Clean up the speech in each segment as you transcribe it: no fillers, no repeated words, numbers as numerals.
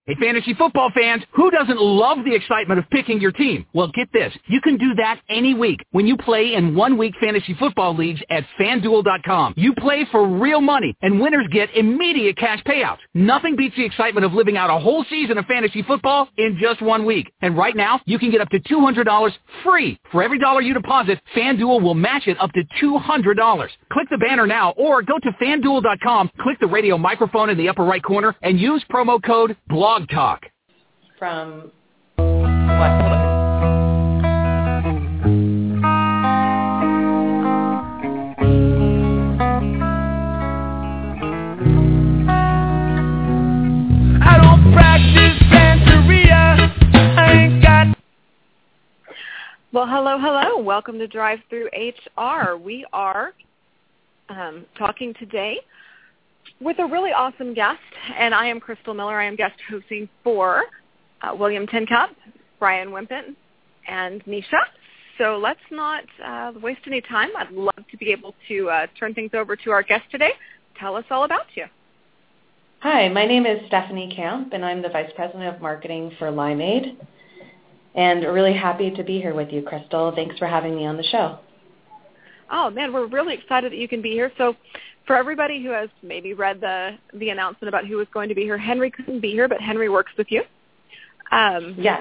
Hey, fantasy football fans, who doesn't love the excitement of picking your team? Well, get this. You can do that any week when you play in one-week fantasy football leagues at FanDuel.com. You play for real money, and winners get immediate cash payouts. Nothing beats the excitement of living out a whole season of fantasy football in just 1 week. And right now, you can get up to $200 free. For every dollar you deposit, FanDuel will match it up to $200. Click the banner now or go to FanDuel.com, click the radio microphone in the upper right corner, and use promo code BLOGTALK. From what? I don't practice Santeria. I ain't got. Well, hello. Welcome to Drive Through HR. We are talking today with a really awesome guest, and I am Crystal Miller. I am guest hosting for William Tincup, Brian Wimpin, and Nisha. So let's not waste any time. I'd love to be able to turn things over to our guest today. Tell us all about you. Hi, my name is Stephanie Camp, and I'm the Vice President of Marketing for Limeade. And really happy to be here with you, Crystal. Thanks for having me on the show. Oh, man, we're really excited that you can be here. So for everybody who has maybe read the announcement about who was going to be here, Henry couldn't be here, but Henry works with you. Yeah.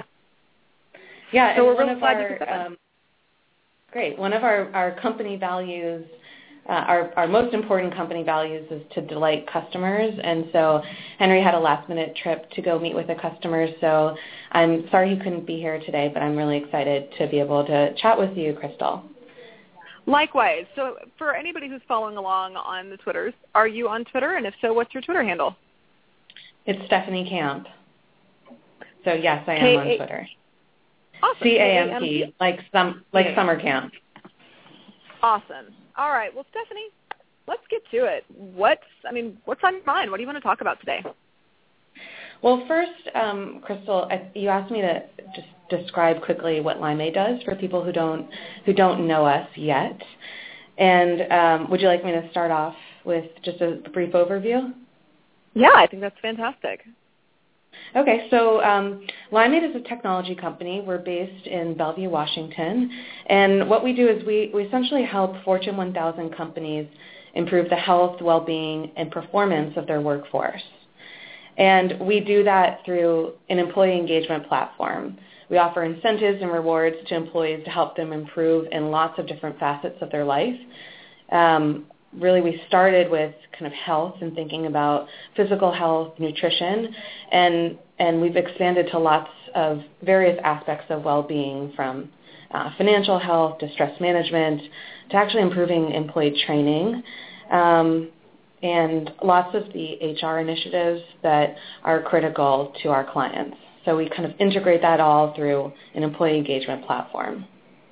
So we're really glad you could come in. Great. One of our company values, our most important company values is to delight customers. And so Henry had a last-minute trip to go meet with a customer. So I'm sorry he couldn't be here today, but I'm really excited to be able to chat with you, Crystal. Likewise. So for anybody who's following along on the Twitters, are you on Twitter? And if so, what's your Twitter handle? It's Stephanie Camp. So, yes, I am on Twitter. Awesome. CAMP, like summer camp. Awesome. All right. Well, Stephanie, let's get to it. What's on your mind? What do you want to talk about today? Well, first, Crystal, you asked me to just describe quickly what Limeade does for people who don't know us yet. And would you like me to start off with just a brief overview? Yeah, I think that's fantastic. Okay, so Limeade is a technology company. We're based in Bellevue, Washington. And what we do is we essentially help Fortune 1000 companies improve the health, well-being, and performance of their workforce. And we do that through an employee engagement platform. We offer incentives and rewards to employees to help them improve in lots of different facets of their life. Really, we started with kind of health and thinking about physical health, nutrition, and we've expanded to lots of various aspects of well-being, from financial health to stress management to actually improving employee training. And lots of the HR initiatives that are critical to our clients. So we kind of integrate that all through an employee engagement platform.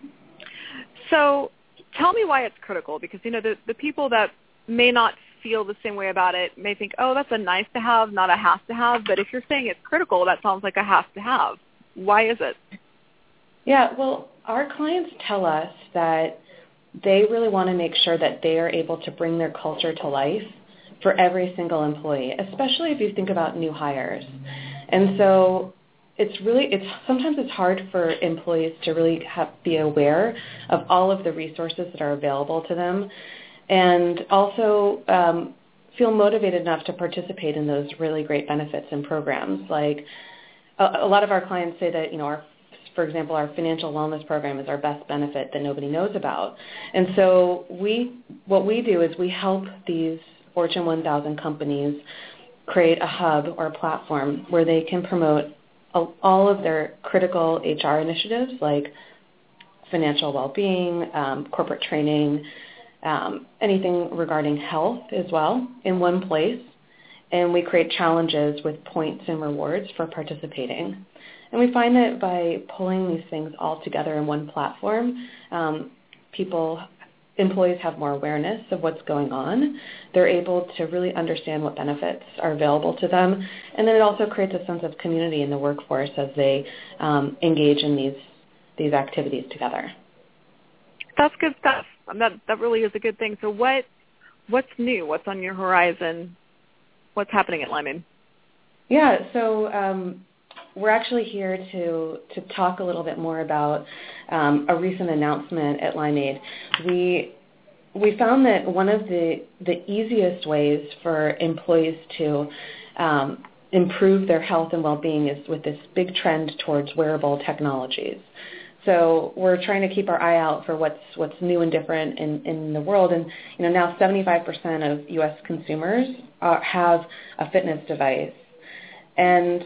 So tell me why it's critical, because, the people that may not feel the same way about it may think, oh, that's a nice to have, not a have to have. But if you're saying it's critical, that sounds like a have to have. Why is it? Yeah, well, our clients tell us that they really want to make sure that they are able to bring their culture to life for every single employee, especially if you think about new hires. And so sometimes it's hard for employees to really be aware of all of the resources that are available to them, and also feel motivated enough to participate in those really great benefits and programs. Like a lot of our clients say that, for example, our financial wellness program is our best benefit that nobody knows about. And so what we do is we help these Fortune 1000 companies create a hub or a platform where they can promote all of their critical HR initiatives, like financial well-being, corporate training, anything regarding health as well, in one place. And we create challenges with points and rewards for participating. And we find that by pulling these things all together in one platform, employees have more awareness of what's going on. They're able to really understand what benefits are available to them. And then it also creates a sense of community in the workforce as they engage in these activities together. That's good stuff. That really is a good thing. So what's new? What's on your horizon? What's happening at Limeade? Yeah, so we're actually here to talk a little bit more about a recent announcement at Limeade. We found that one of the easiest ways for employees to improve their health and well-being is with this big trend towards wearable technologies. So we're trying to keep our eye out for what's new and different in the world. And now 75% of U.S. consumers have a fitness device. And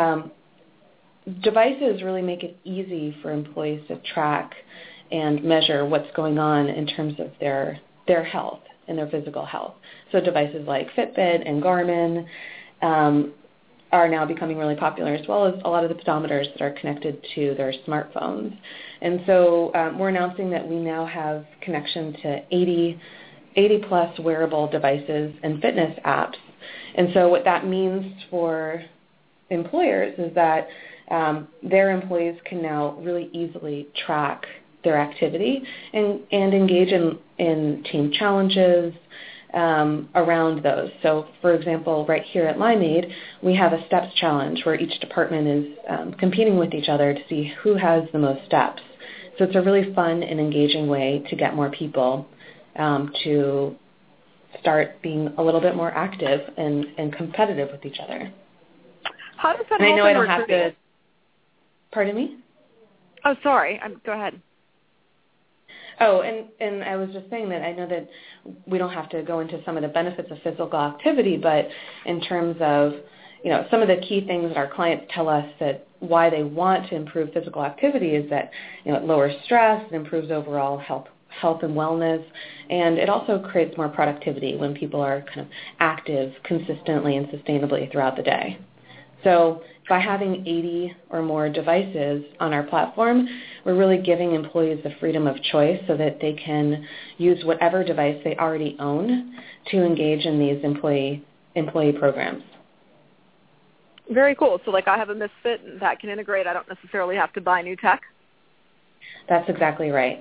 devices really make it easy for employees to track and measure what's going on in terms of their health and their physical health. So devices like Fitbit and Garmin are now becoming really popular, as well as a lot of the pedometers that are connected to their smartphones. And so we're announcing that we now have connection to 80-plus wearable devices and fitness apps. And so what that means for employers is that their employees can now really easily track their activity and engage in team challenges around those. So, for example, right here at Limeade, we have a steps challenge where each department is competing with each other to see who has the most steps. So it's a really fun and engaging way to get more people to start being a little bit more active and competitive with each other. How does that help? I know I don't recruiting? have to. Pardon me? Oh, sorry. Go ahead. Oh, and I was just saying that I know that we don't have to go into some of the benefits of physical activity, but in terms of, some of the key things that our clients tell us that why they want to improve physical activity is that, it lowers stress, it improves overall health and wellness, and it also creates more productivity when people are kind of active consistently and sustainably throughout the day. So by having 80 or more devices on our platform, we're really giving employees the freedom of choice so that they can use whatever device they already own to engage in these employee programs. Very cool. So like I have a Misfit and that can integrate. I don't necessarily have to buy new tech? That's exactly right.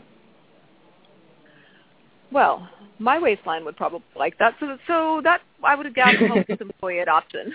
Well, my waistline would probably like that. So that I would guess helps with employee adoption.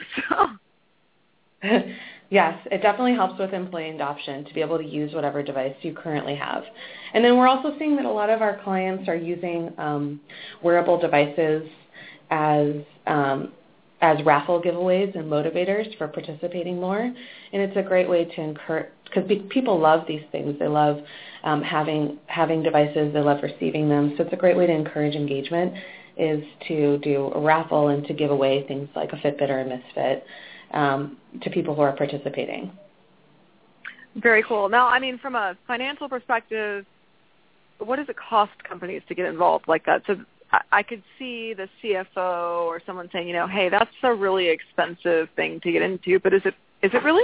Yes, it definitely helps with employee adoption to be able to use whatever device you currently have. And then we're also seeing that a lot of our clients are using wearable devices as raffle giveaways and motivators for participating more. And it's a great way to encourage, because people love these things. They love having devices. They love receiving them. So it's a great way to encourage engagement is to do a raffle and to give away things like a Fitbit or a Misfit to people who are participating. Very cool. Now, from a financial perspective, what does it cost companies to get involved like that? So I could see the CFO or someone saying, hey, that's a really expensive thing to get into, but is it really?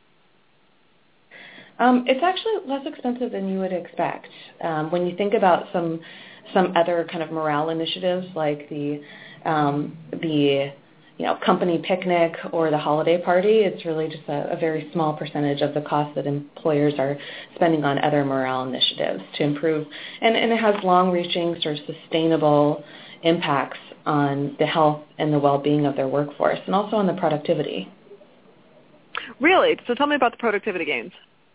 It's actually less expensive than you would expect. When you think about some other kind of morale initiatives like the company picnic or the holiday party, it's really just a very small percentage of the cost that employers are spending on other morale initiatives to improve. And it has long-reaching, sort of sustainable impacts on the health and the well-being of their workforce and also on the productivity. Really? So tell me about the productivity gains.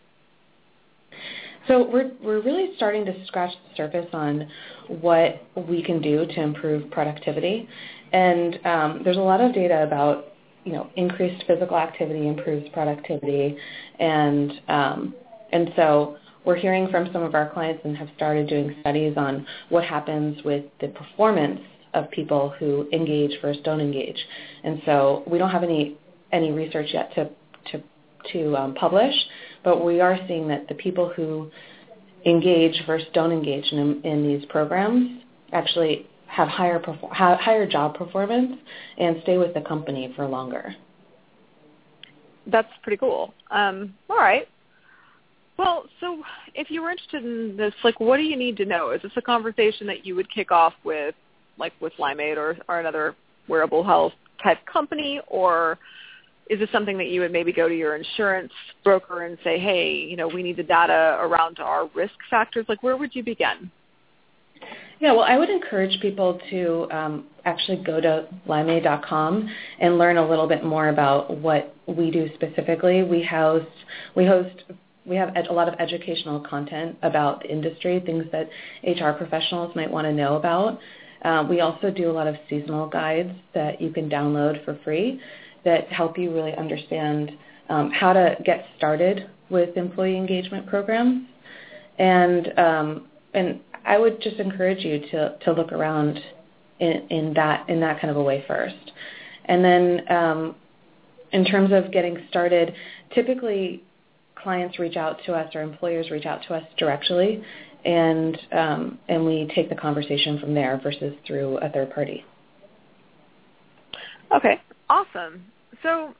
So we're really starting to scratch the surface on what we can do to improve productivity. And there's a lot of data about, increased physical activity improves productivity. And so we're hearing from some of our clients and have started doing studies on what happens with the performance of people who engage versus don't engage. And so we don't have any research yet to publish, but we are seeing that the people who engage versus don't engage in these programs actually have higher job performance and stay with the company for longer. That's pretty cool. All right. Well, so if you were interested in this, what do you need to know? Is this a conversation that you would kick off with Limeade or another wearable health type company, or is this something that you would maybe go to your insurance broker and say, hey, we need the data around our risk factors? Where would you begin? Yeah, well, I would encourage people to actually go to Limeade.com and learn a little bit more about what we do specifically. We have a lot of educational content about the industry, things that HR professionals might want to know about. We also do a lot of seasonal guides that you can download for free that help you really understand how to get started with employee engagement programs. And I would just encourage you to look around in that kind of a way first. And then in terms of getting started, typically clients reach out to us or employers reach out to us directly, and we take the conversation from there versus through a third party. Okay, awesome. So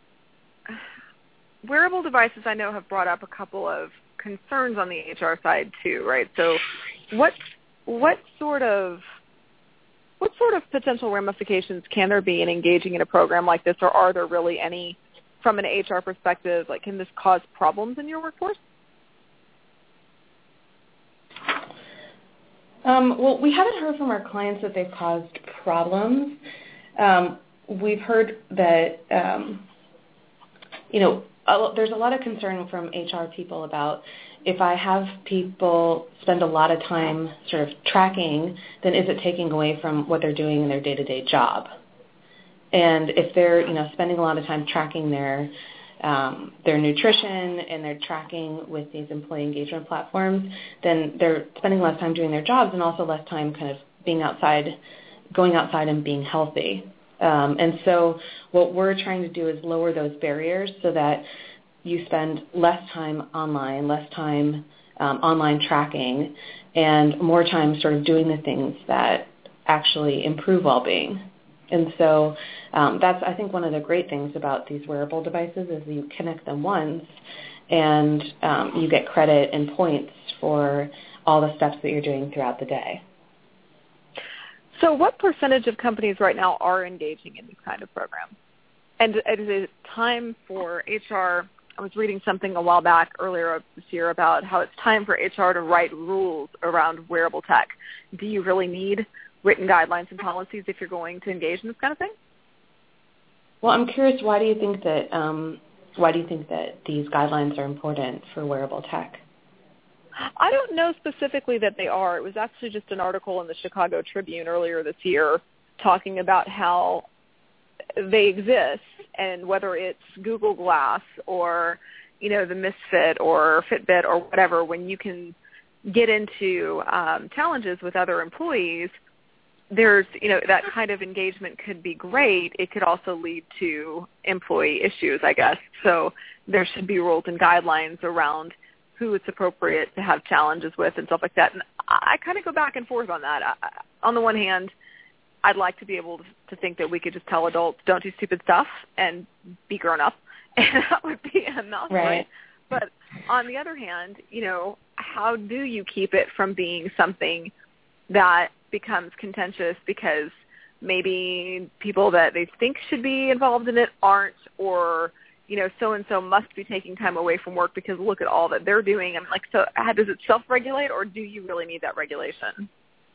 wearable devices, I know, have brought up a couple of concerns on the HR side too, right? So what sort of potential ramifications can there be in engaging in a program like this, or are there really any from an HR perspective? Like, can this cause problems in your workforce? Well, we haven't heard from our clients that they've caused problems. We've heard that, there's a lot of concern from HR people about if I have people spend a lot of time sort of tracking, then is it taking away from what they're doing in their day-to-day job? And if they're, spending a lot of time tracking their nutrition and they're tracking with these employee engagement platforms, then they're spending less time doing their jobs and also less time kind of being outside, going outside and being healthy. And so what we're trying to do is lower those barriers so that you spend less time online, less time online tracking, and more time sort of doing the things that actually improve well-being. And so that's, I think, one of the great things about these wearable devices is you connect them once and you get credit and points for all the steps that you're doing throughout the day. So what percentage of companies right now are engaging in these kind of programs? And is it time for HR? I was reading something a while back earlier this year about how it's time for HR to write rules around wearable tech. Do you really need written guidelines and policies if you're going to engage in this kind of thing? Well, I'm curious, why do you think that these guidelines are important for wearable tech? I don't know specifically that they are. It was actually just an article in the Chicago Tribune earlier this year talking about how they exist, and whether it's Google Glass or, the Misfit or Fitbit or whatever, when you can get into challenges with other employees, there's, that kind of engagement could be great. It could also lead to employee issues, I guess. So there should be rules and guidelines around who it's appropriate to have challenges with and stuff like that. And I kind of go back and forth on that. On the one hand, I'd like to be able to think that we could just tell adults, don't do stupid stuff and be grown up, and that would be enough, right? But on the other hand, how do you keep it from being something that becomes contentious because maybe people that they think should be involved in it aren't, or so-and-so must be taking time away from work because look at all that they're doing. I'm like, so does it self-regulate, or do you really need that regulation?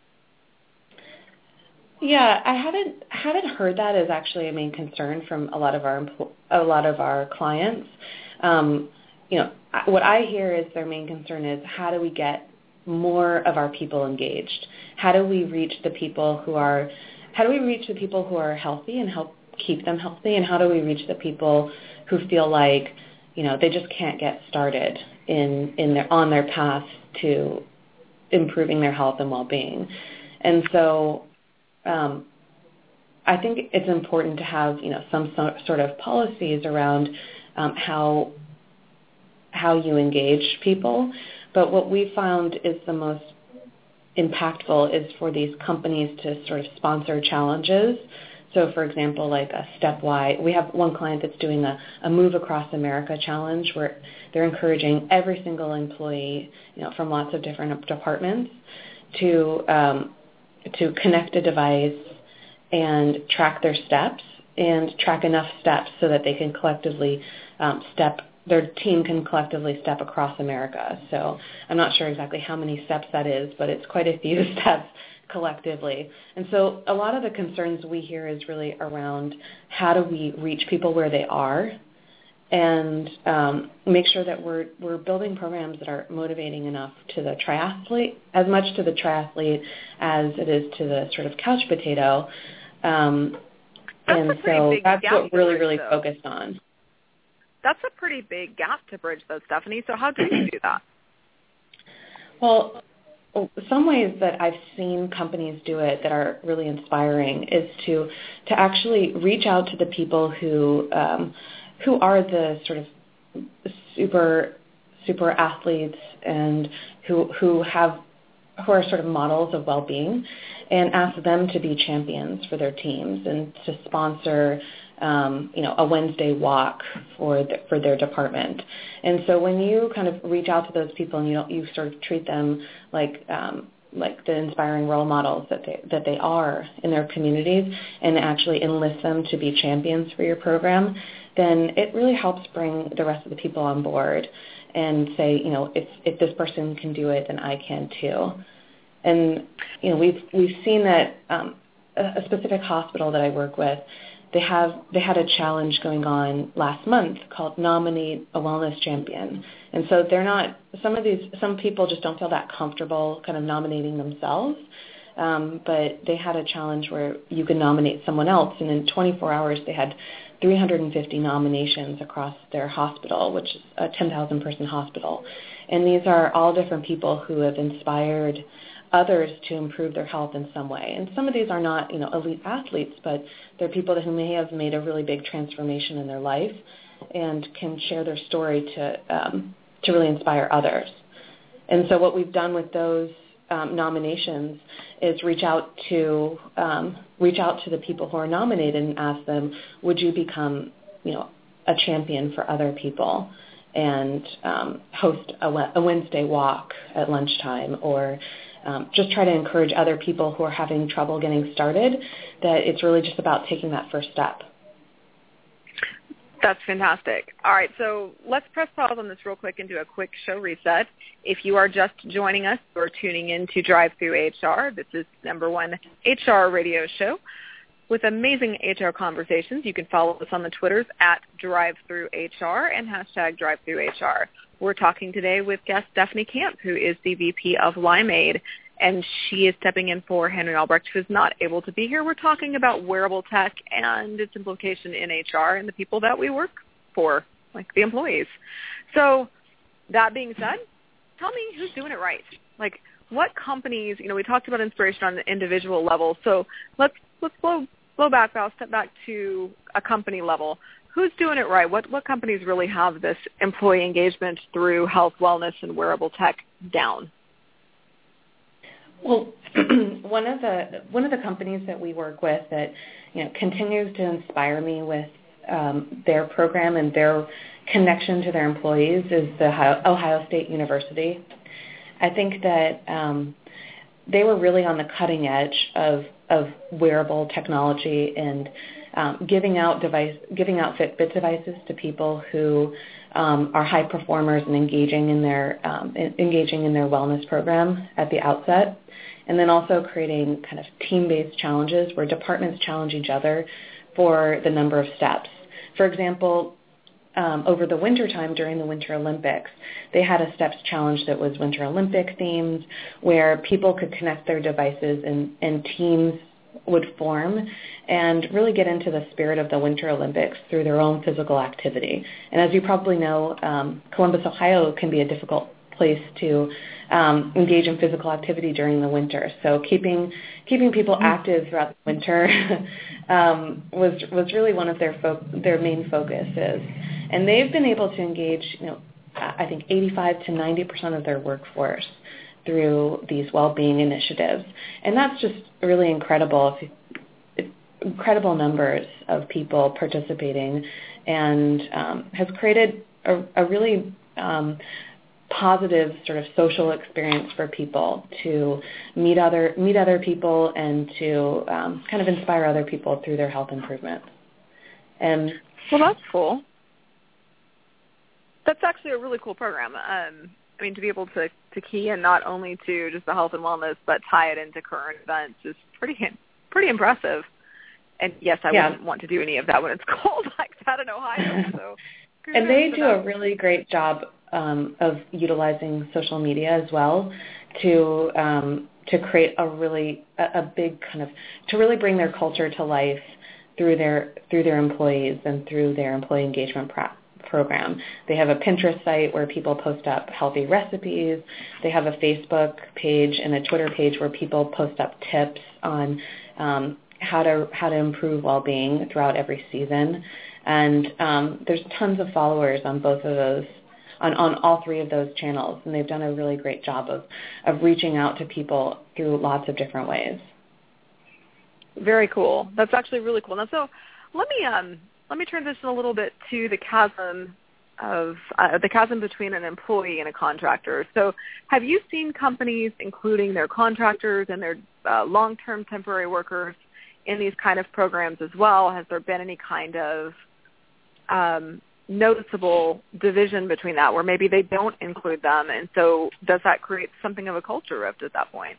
Yeah, I haven't heard that as actually a main concern from a lot of our clients. What I hear is their main concern is, how do we get more of our people engaged? How do we reach the people who are healthy and help keep them healthy? And how do we reach the people who feel like, they just can't get started on their path to improving their health and well-being? And so I think it's important to have, some sort of policies around how you engage people. But what we found is the most impactful is for these companies to sort of sponsor challenges. So, for example, like a Stepwise, we have one client that's doing a Move Across America challenge where they're encouraging every single employee, from lots of different departments to connect a device and track their steps and track enough steps so that they can collectively their team can collectively step across America. So I'm not sure exactly how many steps that is, but it's quite a few steps collectively. And so a lot of the concerns we hear is really around how do we reach people where they are and make sure that we're building programs that are motivating enough to the triathlete, as much to the triathlete as it is to the sort of couch potato. And so that's what we're really focused on. That's a pretty big gap to bridge, though, Stephanie. So how do you do that? Well, some ways that I've seen companies do it that are really inspiring is to actually reach out to the people who are the sort of super athletes and who are sort of models of well-being, and ask them to be champions for their teams and to sponsor a Wednesday walk for their department. And so when you kind of reach out to those people and you sort of treat them like the inspiring role models that they are in their communities, and actually enlist them to be champions for your program, then it really helps bring the rest of the people on board and say, if this person can do it, then I can too. And we've seen that a specific hospital that I work with, they had a challenge going on last month called Nominate a Wellness Champion. And so some people just don't feel that comfortable kind of nominating themselves, but they had a challenge where you could nominate someone else, and in 24 hours they had 350 nominations across their hospital, which is a 10,000-person hospital. And these are all different people who have inspired others to improve their health in some way. And some of these are not, elite athletes, but they're people who may have made a really big transformation in their life and can share their story to really inspire others. And so what we've done with those nominations is reach out to the people who are nominated and ask them, would you become, a champion for other people and host a Wednesday walk at lunchtime, or just try to encourage other people who are having trouble getting started, that it's really just about taking that first step. That's fantastic. All right, so let's press pause on this real quick and do a quick show reset. If you are just joining us or tuning in to Drive Through HR, this is #1 HR radio show with amazing HR conversations. You can follow us on the Twitters at DriveThroughHR and #DriveThroughHR. We're talking today with guest Stephanie Camp, who is the VP of Limeade, and she is stepping in for Henry Albrecht, who is not able to be here. We're talking about wearable tech and its implication in HR and the people that we work for, like the employees. So that being said, tell me who's doing it right. Like, what companies, we talked about inspiration on the individual level, so let's blow back, I'll step back to a company level. Who's doing it right? What companies really have this employee engagement through health, wellness, and wearable tech down? Well, one of the companies that we work with that continues to inspire me with their program and their connection to their employees is the Ohio State University. I think that they were really on the cutting edge of wearable technology and giving out Fitbit devices to people who are high performers and engaging in their wellness program at the outset, and then also creating kind of team-based challenges where departments challenge each other for the number of steps. For example, over the winter time during the Winter Olympics, they had a steps challenge that was Winter Olympic themed, where people could connect their devices and teams would form and really get into the spirit of the Winter Olympics through their own physical activity. And as you probably know, Columbus, Ohio can be a difficult place to engage in physical activity during the winter. So keeping people active throughout the winter was really one of their main focuses. And they've been able to engage, I think 85 to 90% of their workforce through these well-being initiatives. And that's just really incredible. Incredible numbers of people participating, and has created a really positive sort of social experience for people to meet other people and to kind of inspire other people through their health improvement. Well, that's cool. That's actually a really cool program. to be able to key in not only to just the health and wellness, but tie it into current events is pretty impressive. And yes, I wouldn't want to do any of that when it's cold like that in Ohio. So, and they do a really great job of utilizing social media as well to create a big kind of, to really bring their culture to life through their employees and through their employee engagement program. They have a Pinterest site where people post up healthy recipes. They have a Facebook page and a Twitter page where people post up tips on how to improve well-being throughout every season. And there's tons of followers on both of those, on all three of those channels, and they've done a really great job of reaching out to people through lots of different ways. Very cool. That's actually really cool. Now, so let me transition a little bit to the chasm between an employee and a contractor. So, have you seen companies including their contractors and their long-term temporary workers in these kind of programs as well? Has there been any kind of noticeable division between that, where maybe they don't include them, and so does that create something of a culture rift at that point?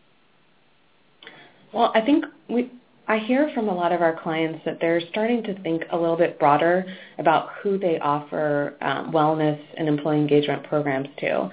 Well, I think I hear from a lot of our clients that they're starting to think a little bit broader about who they offer wellness and employee engagement programs to.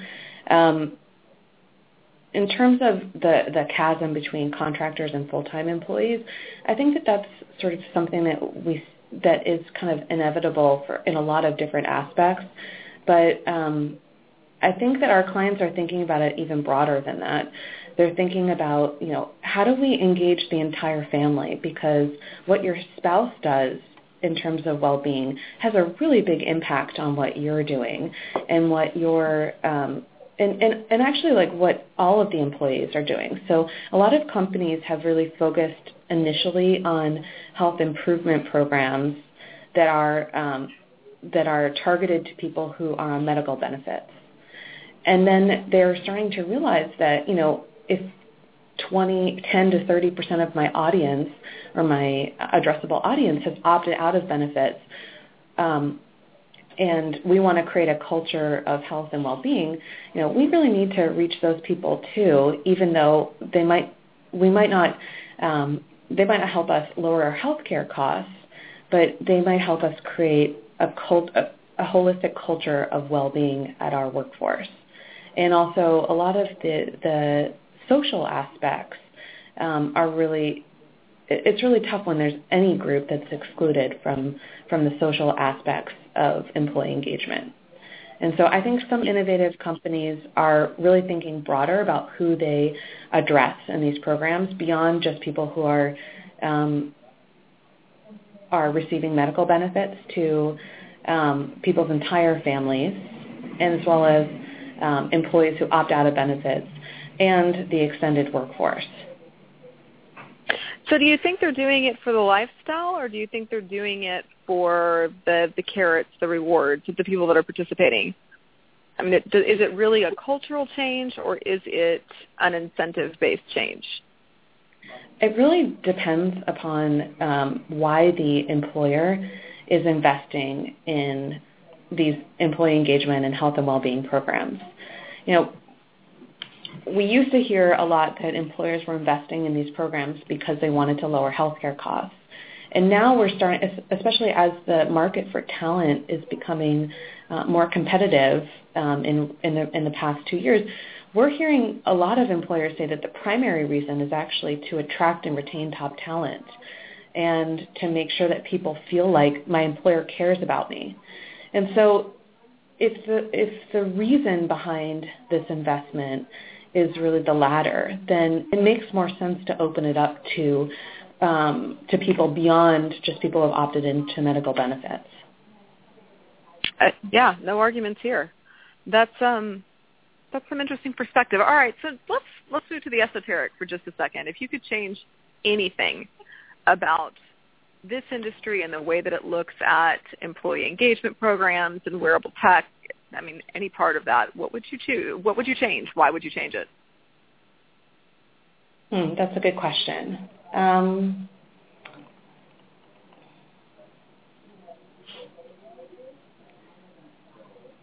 In terms of the chasm between contractors and full-time employees, I think that that's sort of something that is kind of inevitable in a lot of different aspects. But I think that our clients are thinking about it even broader than that. They're thinking about, how do we engage the entire family? Because what your spouse does in terms of well-being has a really big impact on what you're doing and what your and actually like what all of the employees are doing. So a lot of companies have really focused initially on health improvement programs that are targeted to people who are on medical benefits. And then they're starting to realize that, if 10 to 30% of my audience or my addressable audience has opted out of benefits, and we want to create a culture of health and well-being, we really need to reach those people too, even though they might not help us lower our healthcare costs, but they might help us create a holistic culture of well-being at our workforce. And also a lot of the social aspects it's really tough when there's any group that's excluded from the social aspects of employee engagement. And so I think some innovative companies are really thinking broader about who they address in these programs beyond just people who are receiving medical benefits to people's entire families, and as well as employees who opt out of benefits and the extended workforce. So do you think they're doing it for the lifestyle, or do you think they're doing it for the carrots, the rewards of the people that are participating? I mean, is it really a cultural change, or is it an incentive-based change? It really depends upon why the employer is investing in these employee engagement and health and well-being programs. We used to hear a lot that employers were investing in these programs because they wanted to lower healthcare costs. And now we're starting, especially as the market for talent is becoming more competitive in the past 2 years, we're hearing a lot of employers say that the primary reason is actually to attract and retain top talent and to make sure that people feel like my employer cares about me. And so if the reason behind this investment is really the latter, then it makes more sense to open it up to people beyond just people who have opted into medical benefits. Yeah, no arguments here. That's some interesting perspective. All right, so let's move to the esoteric for just a second. If you could change anything about this industry and the way that it looks at employee engagement programs and wearable tech, I mean, any part of that, what would you choose? What would you change? Why would you change it? That's a good question.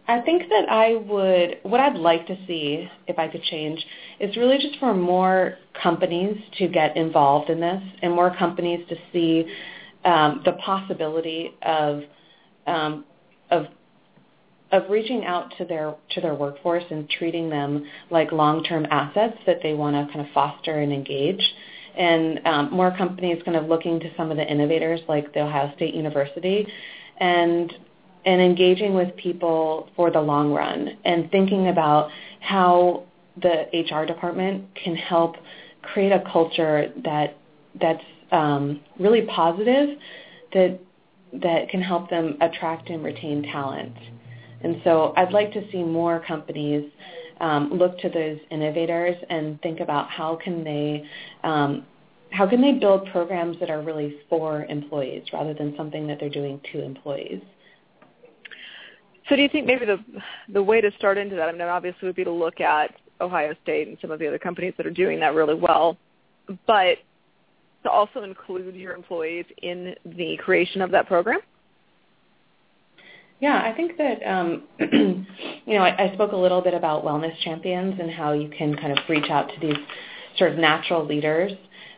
I think that what I'd like to see, if I could change, is really just for more companies to get involved in this and more companies to see the possibility of reaching out to their workforce and treating them like long-term assets that they want to kind of foster and engage. And more companies kind of looking to some of the innovators like the Ohio State University and engaging with people for the long run and thinking about how the HR department can help create a culture that's really positive, that can help them attract and retain talent. And so I'd like to see more companies look to those innovators and think about how can they build programs that are really for employees rather than something that they're doing to employees. So do you think maybe the way to start into that, I mean, obviously would be to look at Ohio State and some of the other companies that are doing that really well, but to also include your employees in the creation of that program? Yeah, I think that, I spoke a little bit about wellness champions and how you can kind of reach out to these sort of natural leaders.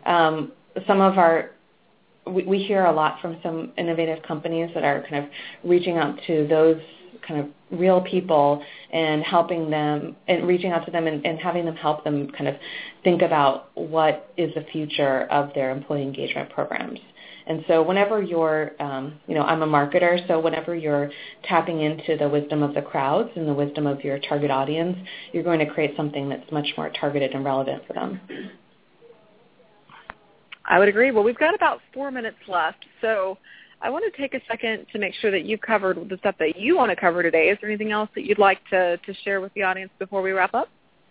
We hear a lot from some innovative companies that are kind of reaching out to those kind of real people and helping them and reaching out to them and having them help them kind of think about what is the future of their employee engagement programs. And so whenever you're, I'm a marketer, so whenever you're tapping into the wisdom of the crowds and the wisdom of your target audience, you're going to create something that's much more targeted and relevant for them. I would agree. Well, we've got about 4 minutes left, so I want to take a second to make sure that you've covered the stuff that you want to cover today. Is there anything else that you'd like to share with the audience before we wrap up?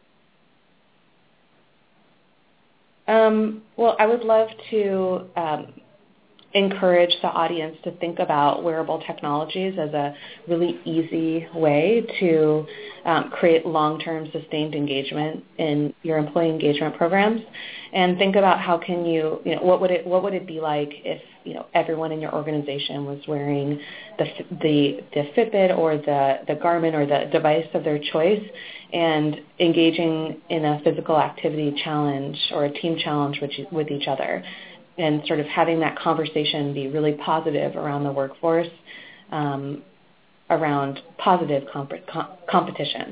Well, I would love to encourage the audience to think about wearable technologies as a really easy way to create long-term sustained engagement in your employee engagement programs, and think about how can what would it be like if everyone in your organization was wearing the Fitbit or the Garmin or the device of their choice and engaging in a physical activity challenge or a team challenge with each other, and sort of having that conversation be really positive around the workforce, around positive competition.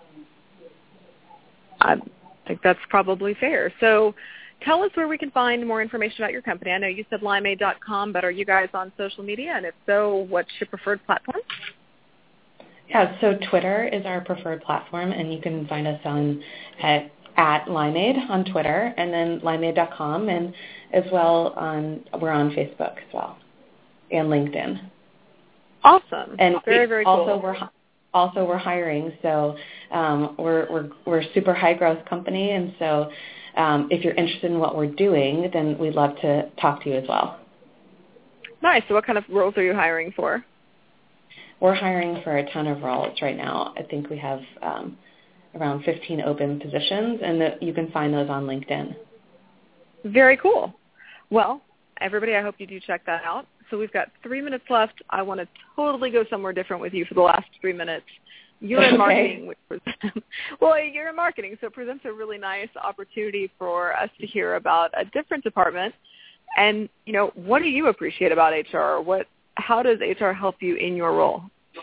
I think that's probably fair. So tell us where we can find more information about your company. I know you said limeade.com, but are you guys on social media? And if so, what's your preferred platform? Yeah, so Twitter is our preferred platform, and you can find us at Limeade on Twitter, and then limeade.com, and as well we're on Facebook as well, and LinkedIn. Awesome. And very cool. We're hiring, so we're a super high growth company, and so if you're interested in what we're doing, then we'd love to talk to you as well. Nice. So what kind of roles are you hiring for? We're hiring for a ton of roles right now. I think we have around 15 open positions, and you can find those on LinkedIn. Very cool. Well, everybody, I hope you do check that out. So we've got 3 minutes left. I want to totally go somewhere different with you for the last 3 minutes. You're in marketing. You're in marketing, so it presents a really nice opportunity for us to hear about a different department. And, what do you appreciate about HR? How does HR help you in your role?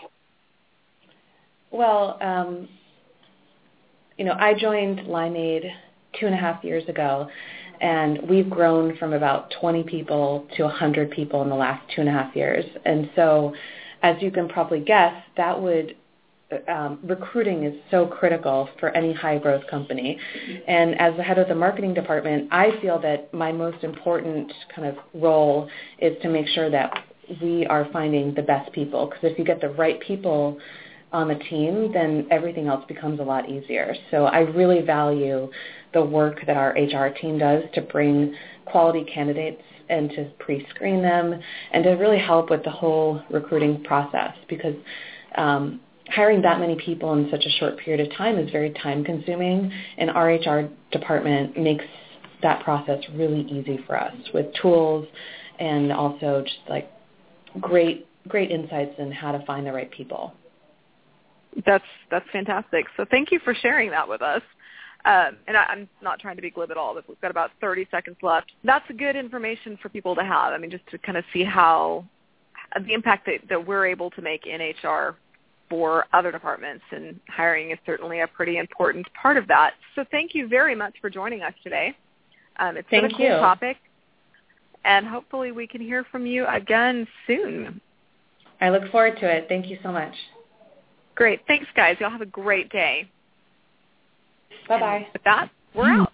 Well, I joined Limeade 2.5 years ago, and we've grown from about 20 people to 100 people in the last 2.5 years. And so, as you can probably guess, that would recruiting is so critical for any high-growth company. And as the head of the marketing department, I feel that my most important kind of role is to make sure that we are finding the best people, because if you get the right people on the team, then everything else becomes a lot easier. So I really value the work that our HR team does to bring quality candidates and to pre-screen them and to really help with the whole recruiting process, because hiring that many people in such a short period of time is very time-consuming, and our HR department makes that process really easy for us with tools and also just like great insights in how to find the right people. That's fantastic. So thank you for sharing that with us. And I'm not trying to be glib at all, but we've got about 30 seconds left. That's good information for people to have. I mean, just to kind of see how the impact that we're able to make in HR for other departments, and hiring is certainly a pretty important part of that. So thank you very much for joining us today. It's been a cool topic, and hopefully we can hear from you again soon. I look forward to it. Thank you so much. Great. Thanks, guys. Y'all have a great day. Bye-bye. And with that, we're out.